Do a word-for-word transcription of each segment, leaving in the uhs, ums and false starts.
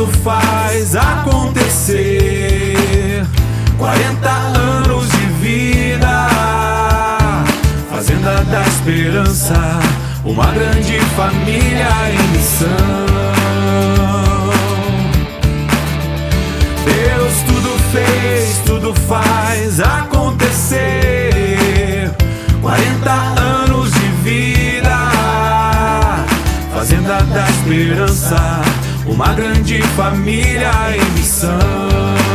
tudo faz acontecer. Quarenta anos de vida, Fazenda da Esperança, uma grande família em missão. Deus tudo fez, tudo faz acontecer. Quarenta anos de vida, Fazenda da Esperança, uma grande família em missão.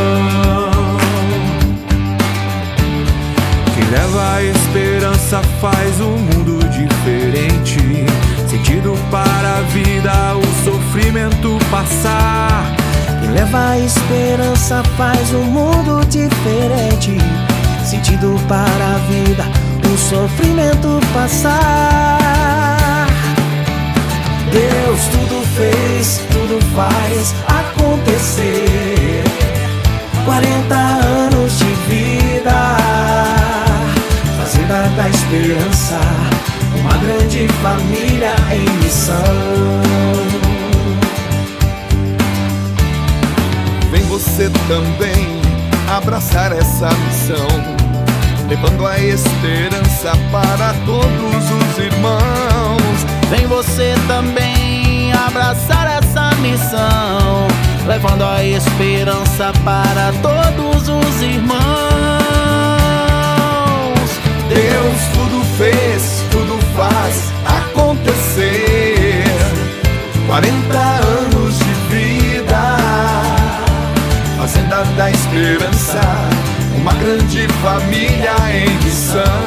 Quem leva a esperança faz um mundo diferente, sentido para a vida, o sofrimento passar. Quem leva a esperança faz um mundo diferente, sentido para a vida, o sofrimento passar. Deus tudo fez, tudo faz acontecer. Quarenta anos de vida, Fazenda da Esperança, uma grande família em missão. Vem você também abraçar essa missão, levando a esperança para todos os irmãos. Vem você também abraçar essa missão, levando a esperança para todos os irmãos. Deus tudo fez, tudo faz acontecer. Quarenta anos de vida, Fazenda da Esperança, uma grande família em missão.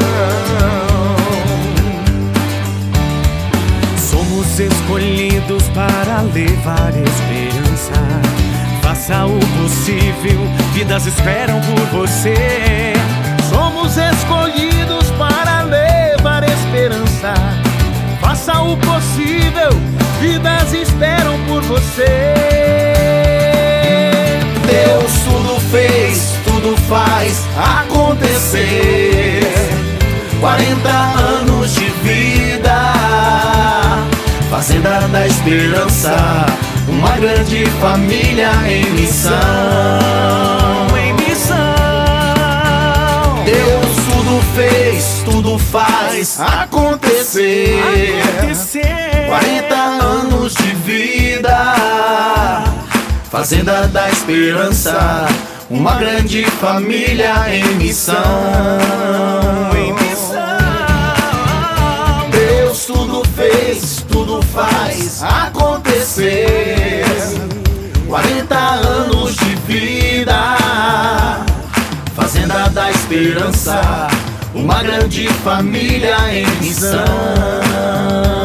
Somos escolhidos para levar esperança. Faça o possível, vidas esperam por você. Somos escolhidos para levar esperança. Faça o possível, vidas esperam por você. Deus tudo fez, tudo faz acontecer. Quarenta anos de vida, Fazenda da Esperança, uma grande família em missão. Em missão. Deus tudo fez, tudo faz acontecer. acontecer. Quarenta anos de vida, Fazenda da Esperança, uma grande família em missão. Em missão. Deus tudo fez, tudo faz acontecer. Quarenta anos de vida, Fazenda da Esperança, uma grande família em missão.